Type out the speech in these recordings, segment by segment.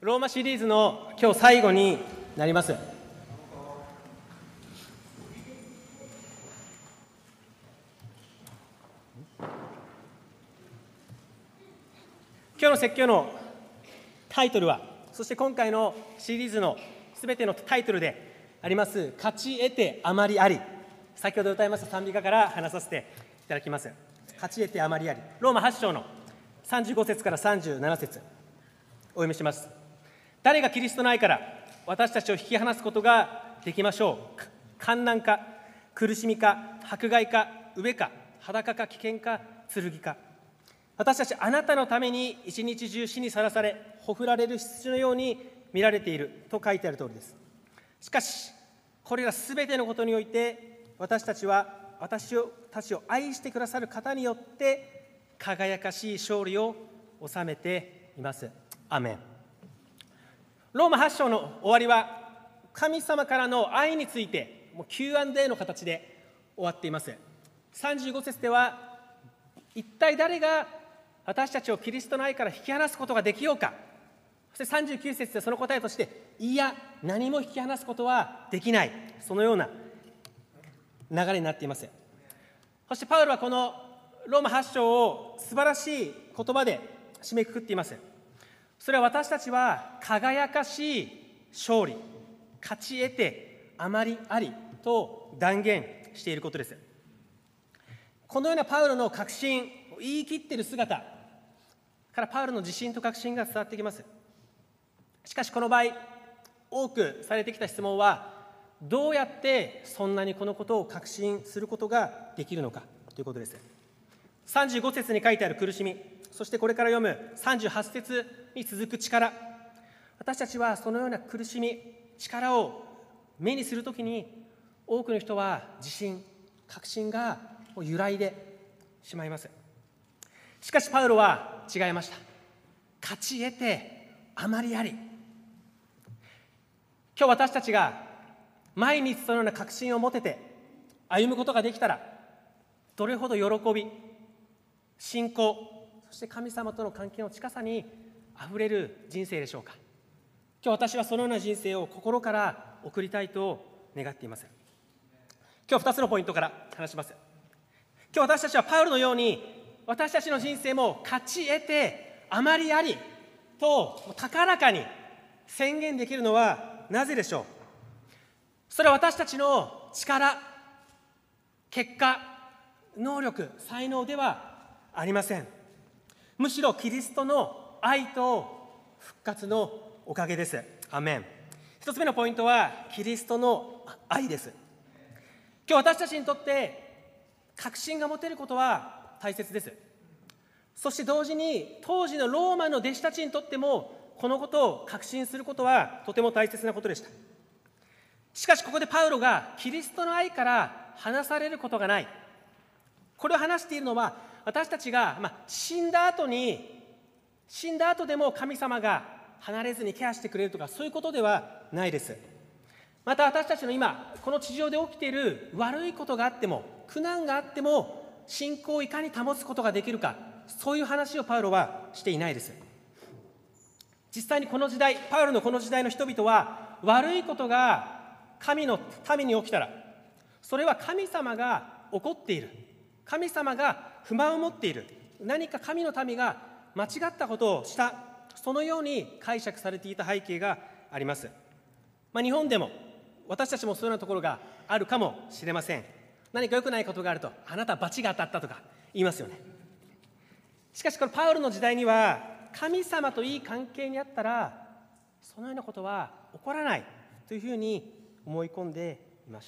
ローマシリーズの今日最後になります。今日の説教のタイトルは、そして今回のシリーズのすべてのタイトルであります、勝ち得てあまりあり。先ほど歌いました賛美歌から話させていただきます。勝ち得てあまりあり。ローマ8章の35節から37節お読みします。誰がキリストの愛から私たちを引き離すことができましょう。患難か、苦しみか、迫害か、飢えか、裸か、危険か、剣か。私たちあなたのために一日中死にさらされ、ほふられる羊のように見られていると書いてある通りです。しかし、これらすべてのことにおいて、私たちは私たちを愛してくださる方によって輝かしい勝利を収めています。アーメン。ローマ8章の終わりは、神様からの愛についてもう Q&A の形で終わっています。35節では、一体誰が私たちをキリストの愛から引き離すことができようか。そして39節でその答えとして、いや、何も引き離すことはできない。そのような流れになっています。そしてパウロはこのローマ8章を素晴らしい言葉で締めくくっています。それは私たちは輝かしい勝利、勝ち得てあまりありと断言していることです。このようなパウロの確信、言い切っている姿からパウロの自信と確信が伝わってきます。しかしこの場合、多くされてきた質問は、どうやってそんなにこのことを確信することができるのかということです。35節に書いてある苦しみ、そしてこれから読む38節に続く力、私たちはそのような苦しみ、力を目にするときに、多くの人は自信、確信が揺らいでしまいます。しかしパウロは違いました。勝ち得てあまりあり。今日私たちが毎日そのような確信を持てて歩むことができたら、どれほど喜び、信仰、そして神様との関係の近さにあふれる人生でしょうか。今日私はそのような人生を心から送りたいと願っています。今日2つのポイントから話します。今日私たちはパウロのように、私たちの人生も勝ち得てあまりありと高らかに宣言できるのはなぜでしょう。それは私たちの力、結果、能力、才能ではありません。むしろキリストの愛と復活のおかげです。アーメン。一つ目のポイントはキリストの愛です。今日私たちにとって確信が持てることは大切です。そして同時に当時のローマの弟子たちにとってもこのことを確信することはとても大切なことでした。しかしここでパウロがキリストの愛から離されることがない。これを話しているのは、私たちが、死んだ後でも神様が離れずにケアしてくれるとか、そういうことではないです。また私たちの今この地上で起きている悪いことがあっても、苦難があっても信仰をいかに保つことができるか、そういう話をパウロはしていないです。実際にこの時代、パウロのこの時代の人々は、悪いことが神の民に起きたら、それは神様が怒っている、神様が不満を持っている、何か神の民が間違ったことをした、そのように解釈されていた背景があります。日本でも私たちもそういうようなところがあるかもしれません。何か良くないことがあると、あなた罰が当たったとか言いますよね。しかしこのパウロの時代には、神様といい関係にあったらそのようなことは起こらないというふうに思い込んでいました。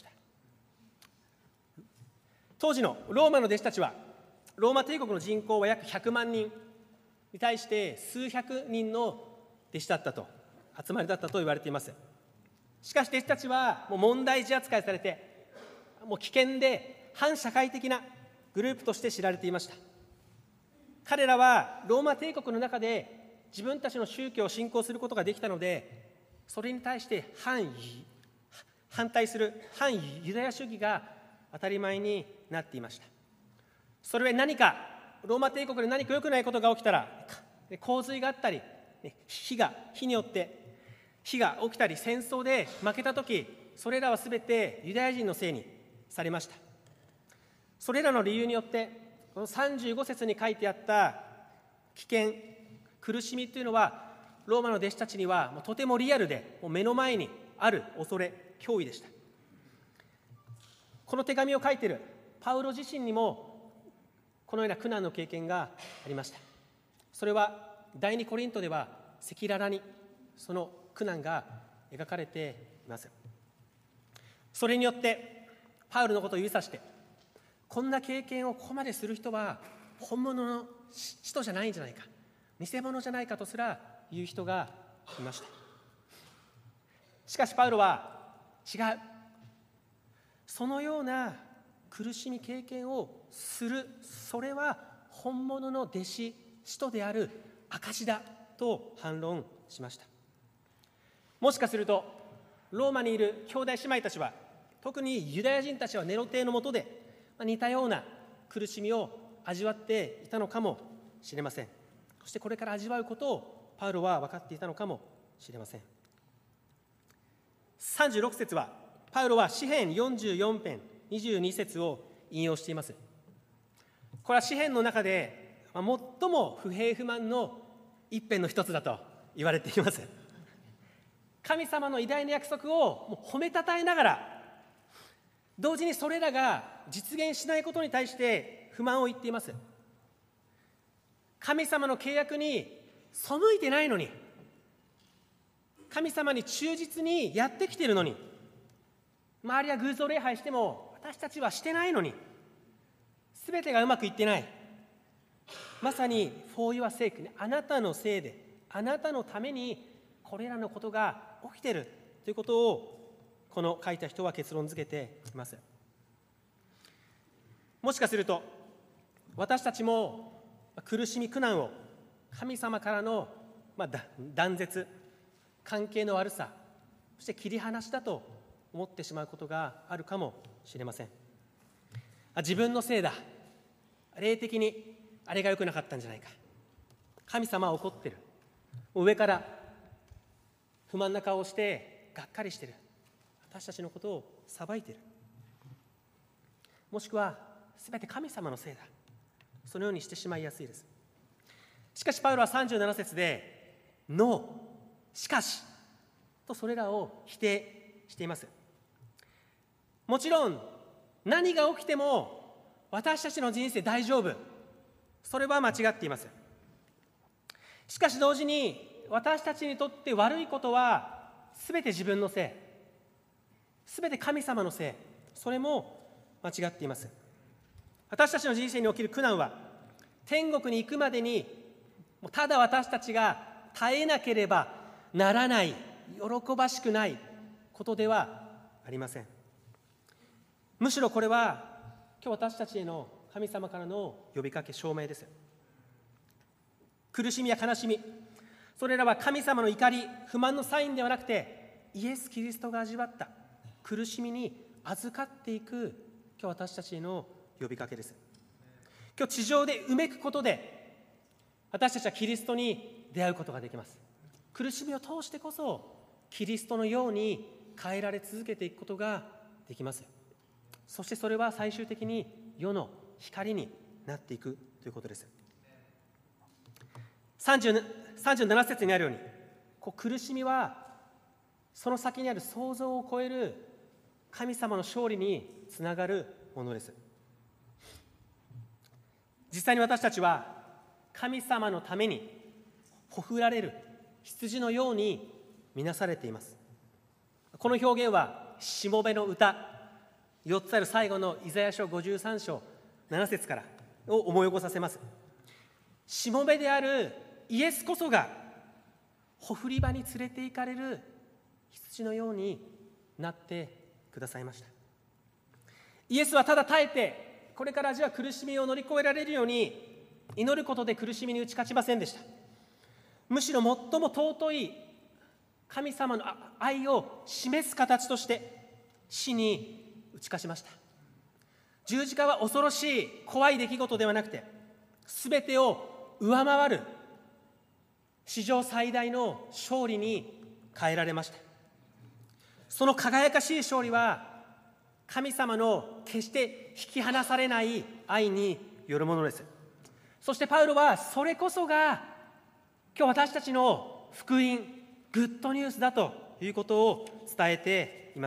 当時のローマの弟子たちは、ローマ帝国の人口は約100万人に対して数百人の弟子だったと、集まりだったと言われています。しかし弟子たちはもう問題児扱いされて、もう危険で反社会的なグループとして知られていました。彼らはローマ帝国の中で自分たちの宗教を信仰することができたので、それに対して反対する反ユダヤ主義が当たり前になっていました。それは何かローマ帝国で何か良くないことが起きたら、洪水があったり火によって火が起きたり、戦争で負けたとき、それらはすべてユダヤ人のせいにされました。それらの理由によって、この35節に書いてあった危険、苦しみというのは、ローマの弟子たちにはとてもリアルで、目の前にある恐れ、脅威でした。この手紙を書いているパウロ自身にも、このような苦難の経験がありました。それは第2コリントでは赤裸々にその苦難が描かれています。それによってパウロのことを指さして、こんな経験をここまでする人は本物の使徒じゃないんじゃないか、偽物じゃないかとすら言う人がいました。しかしパウロは違う、そのような苦しみ経験をする、それは本物の弟子、使徒である証だと反論しました。もしかするとローマにいる兄弟姉妹たちは、特にユダヤ人たちはネロ帝の下で似たような苦しみを味わっていたのかもしれません。そしてこれから味わうことをパウロは分かっていたのかもしれません。36節はパウロは詩編44編22節を引用しています。これは詩編の中で最も不平不満の一編の一つだと言われています。神様の偉大な約束を褒めたたえながら、同時にそれらが実現しないことに対して不満を言っています。神様の契約に背いてないのに、神様に忠実にやってきているのに、周りは偶像礼拝しても私たちはしてないのに、すべてがうまくいってない。まさに for your sake ね、あなたのせいで、あなたのためにこれらのことが起きているということを、この書いた人は結論付けています。もしかすると私たちも苦しみ苦難を神様からの断絶、関係の悪さ、そして切り離しだと思ってしまうことがあるかもしれません。自分のせいだ、霊的にあれが良くなかったんじゃないか、神様は怒ってる、上から不満な顔をしてがっかりしてる、私たちのことを裁いている、もしくは全て神様のせいだ、そのようにしてしまいやすいです。しかしパウロは37節でノー、しかしとそれらを否定しています。もちろん何が起きても私たちの人生大丈夫、それは間違っています。しかし同時に私たちにとって悪いことは全て自分のせい、全て神様のせい、それも間違っています。私たちの人生に起きる苦難は天国に行くまでにただ私たちが耐えなければならない、喜ばしくないことではありません。むしろこれは今日私たちへの神様からの呼びかけ、証明です。苦しみや悲しみ、それらは神様の怒り、不満のサインではなくて、イエス・キリストが味わった苦しみに預かっていく今日私たちへの呼びかけです。今日地上でうめくことで私たちはキリストに出会うことができます。苦しみを通してこそキリストのように変えられ続けていくことができます。そしてそれは最終的に世の光になっていくということです。37節にあるように、苦しみはその先にある想像を超える神様の勝利につながるものです。実際に私たちは神様のためにほふられる羊のように見なされています。この表現はしもべの歌、4つある最後のイザヤ書53章7節からを思い起こさせます。しもべであるイエスこそがほふり場に連れて行かれる羊のようになってくださいました。イエスはただ耐えてこれから味わう苦しみを乗り越えられるように祈ることで苦しみに打ち勝ちませんでした。むしろ最も尊い神様の愛を示す形として死に打ち勝ちました。十字架は恐ろしい怖い出来事ではなくて、すべてを上回る史上最大の勝利に変えられました。その輝かしい勝利は、神様の決して引き離されない愛によるものです。そしてパウロはそれこそが今日私たちの福音、グッドニュースだということを伝えています。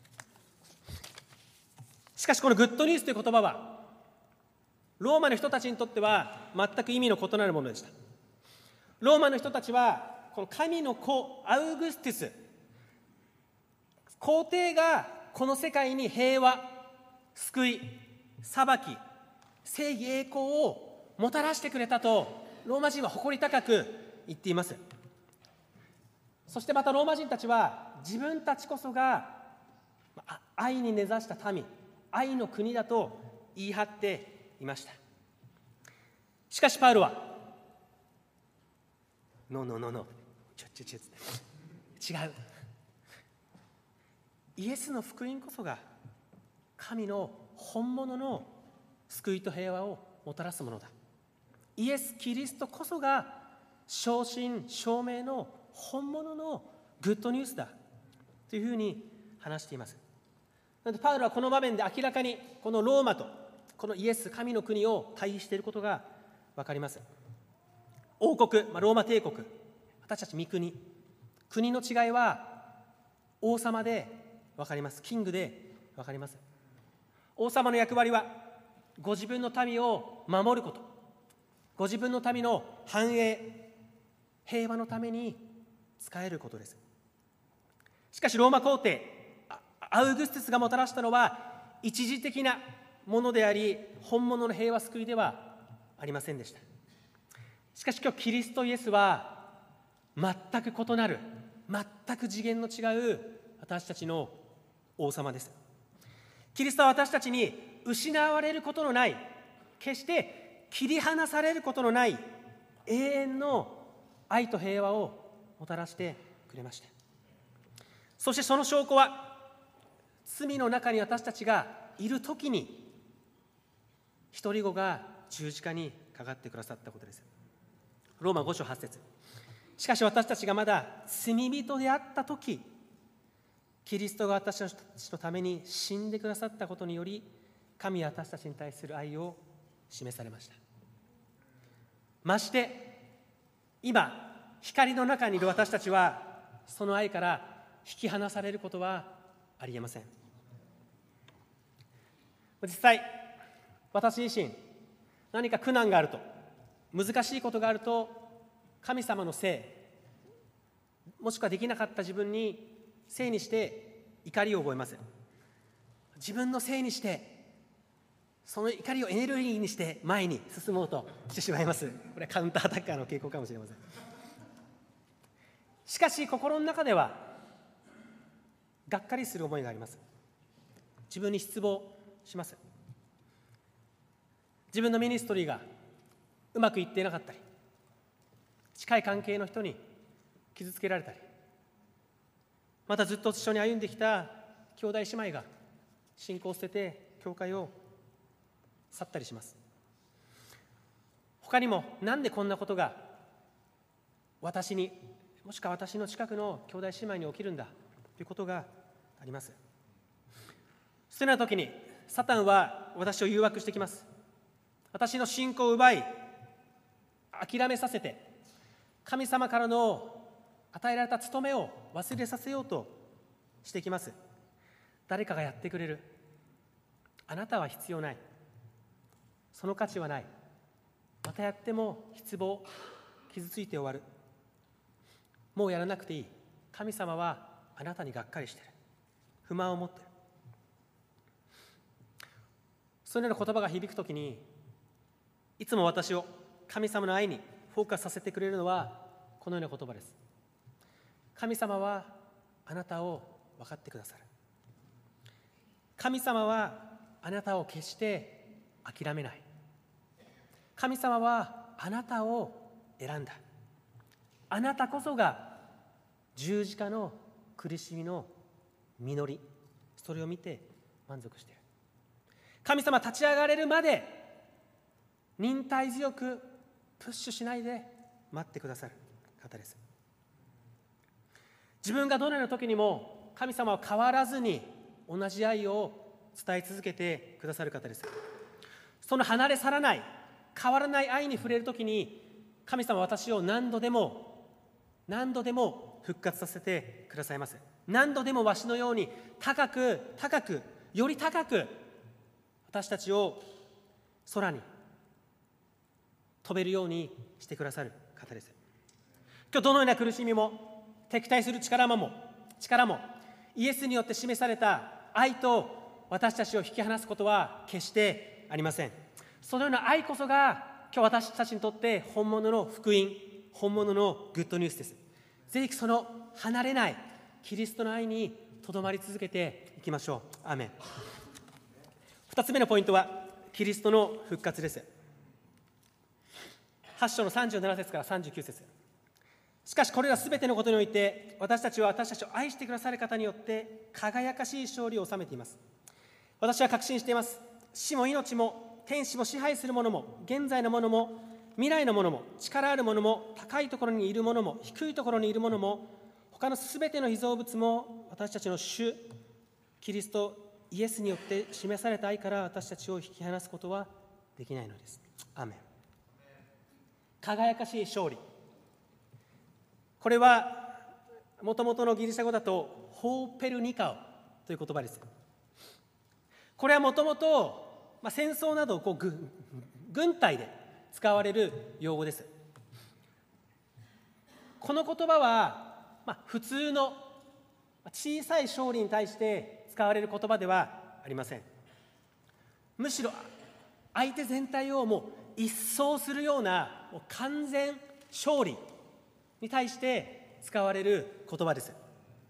しかしこのグッドニュースという言葉はローマの人たちにとっては全く意味の異なるものでした。ローマの人たちはこの神の子アウグスティス、皇帝がこの世界に平和、救い、裁き、正義、栄光をもたらしてくれたとローマ人は誇り高く言っています。そしてまたローマ人たちは自分たちこそが愛に根ざした民、愛の国だと言い張っていました。しかしパウロはノーノーノーノー、違う、イエスの福音こそが神の本物の救いと平和をもたらすものだ。イエス・キリストこそが正真正銘の本物のグッドニュースだというふうに話しています。なのでパウロはこの場面で明らかにこのローマとこのイエス神の国を対比していることが分かります。王国、ローマ帝国、私たち御国、国の違いは王様で分かります。キングで分かります。王様の役割はご自分の民を守ること、ご自分の民の繁栄、平和のために使えることです。しかしローマ皇帝アウグスティスがもたらしたのは一時的なものであり、本物の平和救いではありませんでした。しかし今日キリストイエスは全く異なる、全く次元の違う私たちの王様です。キリストは私たちに失われることのない、決して切り離されることのない永遠の愛と平和をもたらしてくれました。そしてその証拠は罪の中に私たちがいるときに一人子が十字架にかかってくださったことです。ローマ5章8節。しかし私たちがまだ罪人であったとき、キリストが私たちのために死んでくださったことにより、神は私たちに対する愛を示されました。まして今光の中にいる私たちはその愛から引き離されることはありえません。実際私自身何か苦難があると、難しいことがあると、神様のせい、もしくはできなかった自分にせいにして怒りを覚えます。自分のせいにしてその怒りをエネルギーにして前に進もうとしてしまいます。これはカウンターアタッカーの傾向かもしれません。しかし心の中ではがっかりする思いがあります。自分に失望します。自分のミニストリーがうまくいっていなかったり、近い関係の人に傷つけられたり、またずっと一緒に歩んできた兄弟姉妹が信仰を捨てて教会を去ったりします。他にもなんでこんなことが私に、もしくは私の近くの兄弟姉妹に起きるんだということがあります。そのような時にサタンは私を誘惑してきます。私の信仰を奪い諦めさせて、神様からの与えられた務めを忘れさせようとしてきます。誰かがやってくれる、あなたは必要ない、その価値はない、またやっても失望、傷ついて終わる、もうやらなくていい、神様はあなたにがっかりしている、不満を持っている。そのような言葉が響くときに、いつも私を神様の愛にフォーカスさせてくれるのはこのような言葉です。神様はあなたを分かってくださる。神様はあなたを決して諦めない。神様はあなたを選んだ。あなたこそが十字架の苦しみの実り、それを見て満足している。神様立ち上がれるまで忍耐強くプッシュしないで待ってくださる。 方です。自分がどのような時にも神様は変わらずに同じ愛を伝え続けてくださる方です。その離れ去らない変わらない愛に触れる時に、神様は私を何度でも復活させてくださいます。何度でもわしのように高くより高く私たちを空に飛べるようにしてくださる方です。今日どのような苦しみも敵対する力もイエスによって示された愛と私たちを引き離すことは決してありません。そのような愛こそが今日私たちにとって本物の福音、本物のグッドニュースです。ぜひその離れないキリストの愛にとどまり続けていきましょう。アーメン。2つ目のポイントはキリストの復活です。8章の37節から39節。しかしこれらすべてのことにおいて私たちを愛してくださる方によって輝かしい勝利を収めています。私は確信しています。死も命も天使も支配するものも現在のものも未来のものも力あるものも高いところにいるものも低いところにいるものも他のすべての被造物も私たちの主キリストイエスによって示された愛から私たちを引き離すことはできないのです。アーメン。輝かしい勝利、これはもともとのギリシャ語だとホーペルニカオという言葉です。これはもともと戦争などを軍隊で使われる用語です。この言葉は、普通の小さい勝利に対して使われる言葉ではありません。むしろ相手全体をもう一掃するようなもう完全勝利に対して使われる言葉です。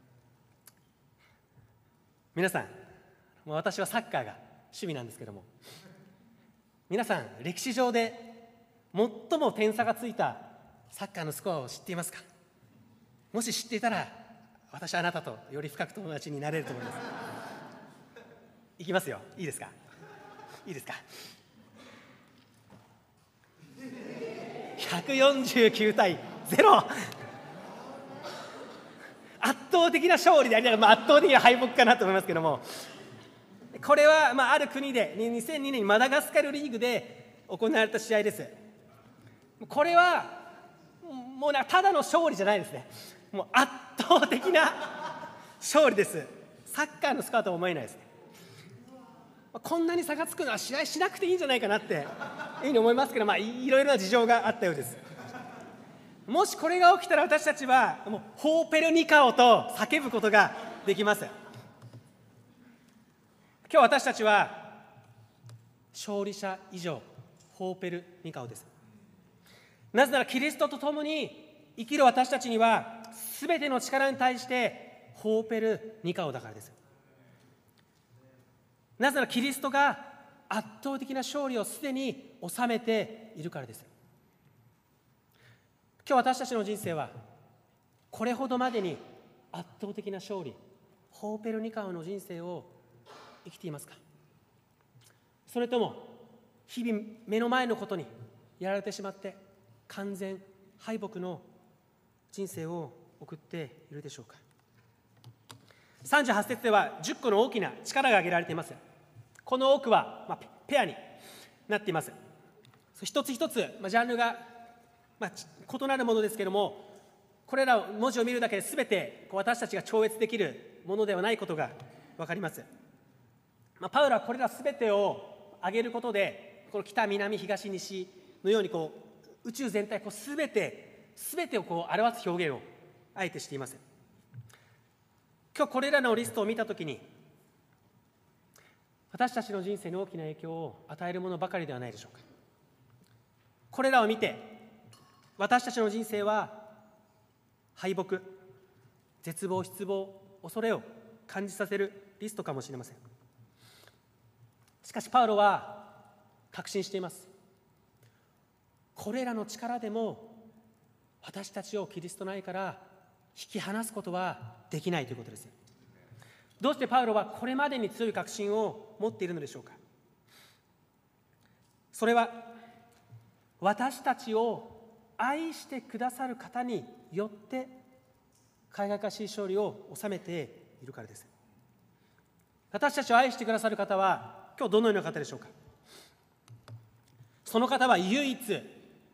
皆さん、もう私はサッカーが趣味なんですけども、皆さん歴史上で最も点差がついたサッカーのスコアを知っていますか？もし知っていたら私はあなたとより深く友達になれると思います。いきますよ。いいですか149対0、圧倒的な勝利でありながら、圧倒的な敗北かなと思いますけども、これはある国で2002年にマダガスカルリーグで行われた試合です。これはもうただの勝利じゃないですね。もう圧倒的な勝利です。サッカーのスコアとは思えないですね。こんなに差がつくのは試合しなくていいんじゃないかなっていうふうに思いますけど、いろいろな事情があったようです。もしこれが起きたら私たちはもうホーペルニカオと叫ぶことができます。今日私たちは勝利者以上ホーペルニカオです。なぜならキリストと共に生きる私たちにはすべての力に対してホーペルニカオだからです。なぜならキリストが圧倒的な勝利をすでに収めているからです。今日私たちの人生はこれほどまでに圧倒的な勝利、ホーペルニカオの人生を生きていますか？それとも日々目の前のことにやられてしまって完全敗北の人生を送っているでしょうか？38節では10個の大きな力が挙げられています。この多くは、ペアになっています。一つ一つ、ジャンルが、異なるものですけれども、これらを文字を見るだけで全て私たちが超越できるものではないことが分かります。パウロはこれら全てを挙げることで、この北南東西のように宇宙全体全てを表す表現をあえてしています。今日これらのリストを見たときに、私たちの人生に大きな影響を与えるものばかりではないでしょうか。これらを見て私たちの人生は敗北、絶望、失望、恐れを感じさせるリストかもしれません。しかしパウロは確信しています。これらの力でも私たちをキリストの愛から引き離すことはできないということです。どうしてパウロはこれまでに強い確信を持っているのでしょうか。それは私たちを愛してくださる方によって輝かしい勝利を収めているからです。私たちを愛してくださる方は今日どのような方でしょうか。その方は唯一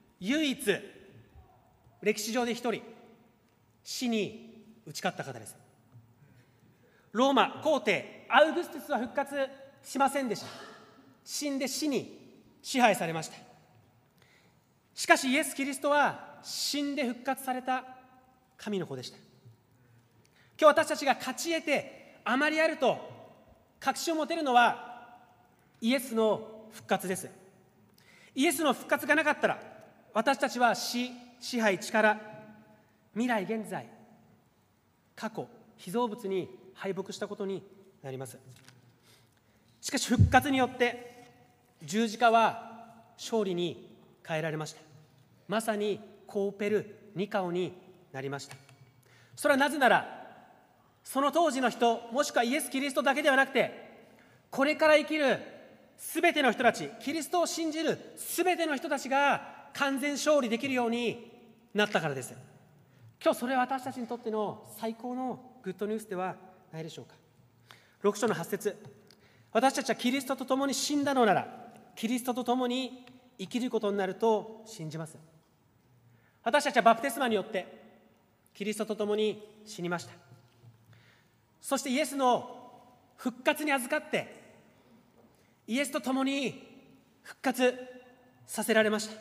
歴史上で一人死に打ち勝った方です。ローマ皇帝アウグストゥスは復活しませんでした。死んで死に支配されました。しかしイエス・キリストは死んで復活された神の子でした。今日私たちが勝ち得てあまりあると確信を持てるのはイエスの復活です。イエスの復活がなかったら私たちは死、支配、力、未来、現在、過去、被造物に敗北したことになります。しかし復活によって十字架は勝利に変えられました。まさにコーペルニカオになりました。それはなぜならその当時の人、もしくはイエス・キリストだけではなくて、これから生きるすべての人たち、キリストを信じるすべての人たちが完全勝利できるようになったからです。今日それは私たちにとっての最高のグッドニュースではないでしょうか。6章の8節、私たちはキリストと共に死んだのならキリストと共に生きることになると信じます。私たちはバプテスマによってキリストと共に死にました。そしてイエスの復活に預かってイエスと共に復活させられました。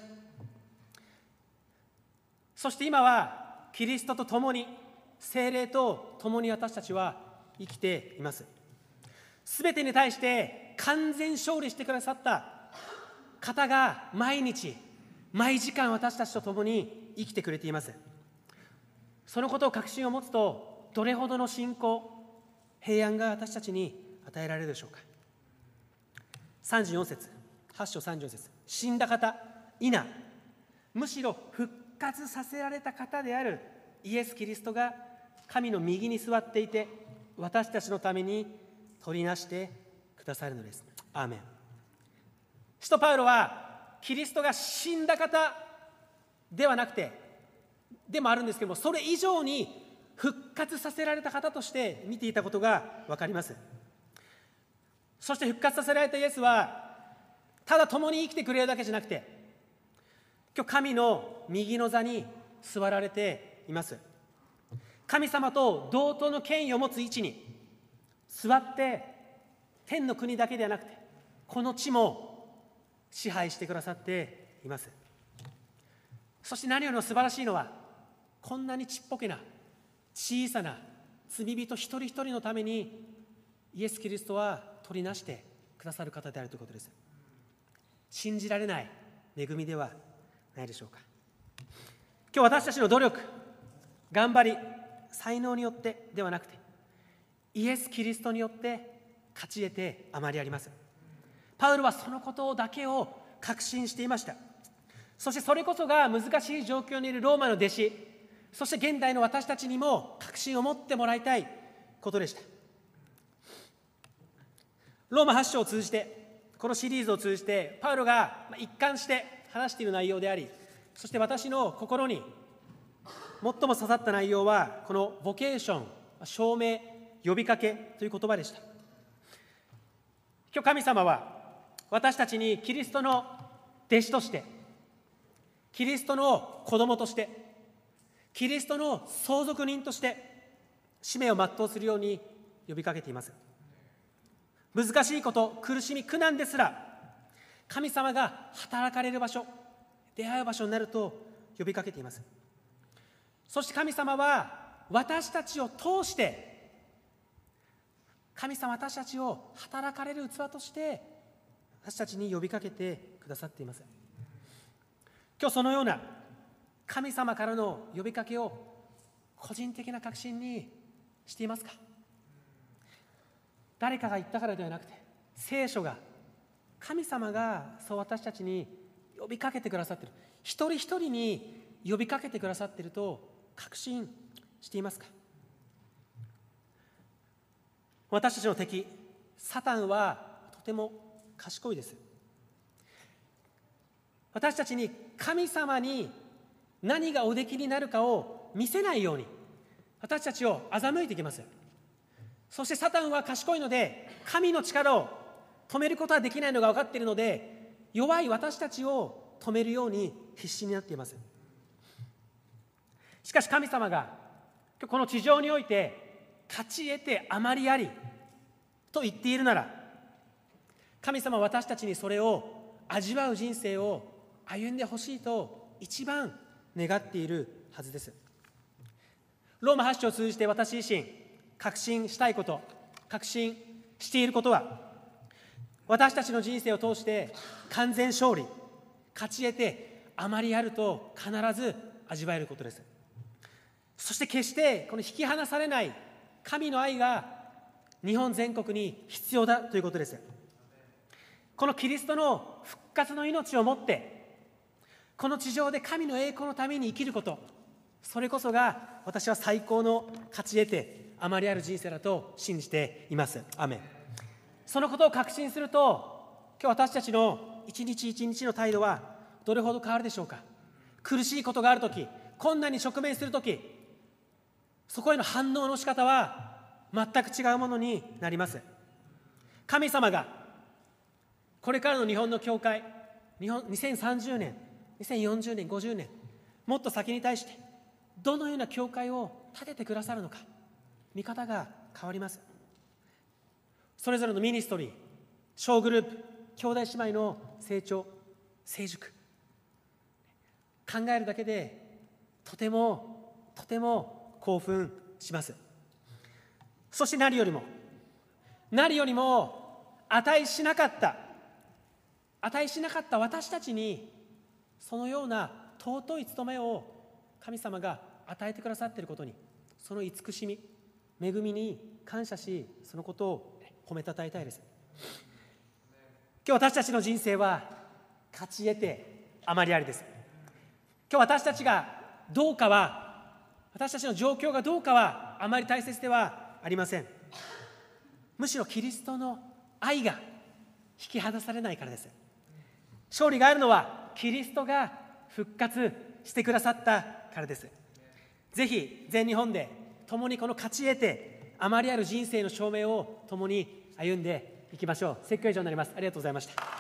そして今はキリストと共に、聖霊と共に私たちは生きています。すべてに対して完全勝利してくださった方が毎日毎時間私たちと共に生きてくれています。そのことを確信を持つと、どれほどの信仰、平安が私たちに与えられるでしょうか。34節、8章34節、死んだ方否、むしろ復活させられた方であるイエス・キリストが神の右に座っていて、私たちのために取りなしてくださるのです。アーメン。使徒パウロはキリストが死んだ方ではなくて、でもあるんですけども、それ以上に復活させられた方として見ていたことが分かります。そして復活させられたイエスはただ共に生きてくれるだけじゃなくて、今日神の右の座に座られています。神様と同等の権威を持つ位置に座って、天の国だけではなくてこの地も支配してくださっています。そして何よりも素晴らしいのは、こんなにちっぽけな小さな罪人一人一人のためにイエス・キリストは取りなしてくださる方であるということです。信じられない恵みではないでしょうか。今日私たちの努力、頑張り、才能によってではなくて、イエス・キリストによって勝ち得てあまりあります。パウロはそのことだけを確信していました。そしてそれこそが難しい状況にいるローマの弟子、そして現代の私たちにも確信を持ってもらいたいことでした。ローマ8章を通じて、このシリーズを通じてパウロが一貫して話している内容であり、そして私の心に最も刺さった内容はこのボケーション、証明、呼びかけという言葉でした。今日神様は私たちにキリストの弟子として、キリストの子供として、キリストの相続人として使命を全うするように呼びかけています。難しいこと、苦しみ、苦難ですら神様が働かれる場所、出会う場所になると呼びかけています。そして神様は私たちを通して、神様は私たちを働かれる器として私たちに呼びかけてくださっています。今日そのような神様からの呼びかけを個人的な確信にしていますか？誰かが言ったからではなくて、聖書が、神様がそう私たちに呼びかけてくださっている、一人一人に呼びかけてくださっていると確信していますか？私たちの敵サタンはとても賢いです。私たちに神様に何がおできになるかを見せないように私たちを欺いていきます。そしてサタンは賢いので、神の力を止めることはできないのが分かっているので、弱い私たちを止めるように必死になっています。しかし神様がこの地上において勝ち得てあまりありと言っているなら、神様は私たちにそれを味わう人生を歩んでほしいと一番願っているはずです。ローマ8章を通じて私自身確信したいこと、確信していることは、私たちの人生を通して完全勝利、勝ち得てあまりあると必ず味わえることです。そして決してこの引き離されない神の愛が日本全国に必要だということです。このキリストの復活の命をもってこの地上で神の栄光のために生きること、それこそが私は最高の勝ち得てあまりある人生だと信じています。アーメン。そのことを確信すると、今日私たちの一日一日の態度はどれほど変わるでしょうか。苦しいことがあるとき、困難に直面するとき、そこへの反応の仕方は全く違うものになります。神様がこれからの日本の教会、2030年、2040年、50年、もっと先に対してどのような教会を建ててくださるのか、見方が変わります。それぞれのミニストリー、小グループ、兄弟姉妹の成長、成熟、考えるだけでとても興奮します。そして何よりも値しなかった私たちにそのような尊い務めを神様が与えてくださっていることに、その慈しみ、恵みに感謝し、そのことを褒めたたえたいです。今日私たちの人生は勝ち得てあまりありです。今日私たちがどうかは、私たちの状況がどうかはあまり大切ではありません。むしろキリストの愛が引き離されないからです。勝利があるのはキリストが復活してくださったからです。ぜひ全日本で共にこの勝ち得てあまりある人生の証明を共に歩んでいきましょう。説教以上になります。ありがとうございました。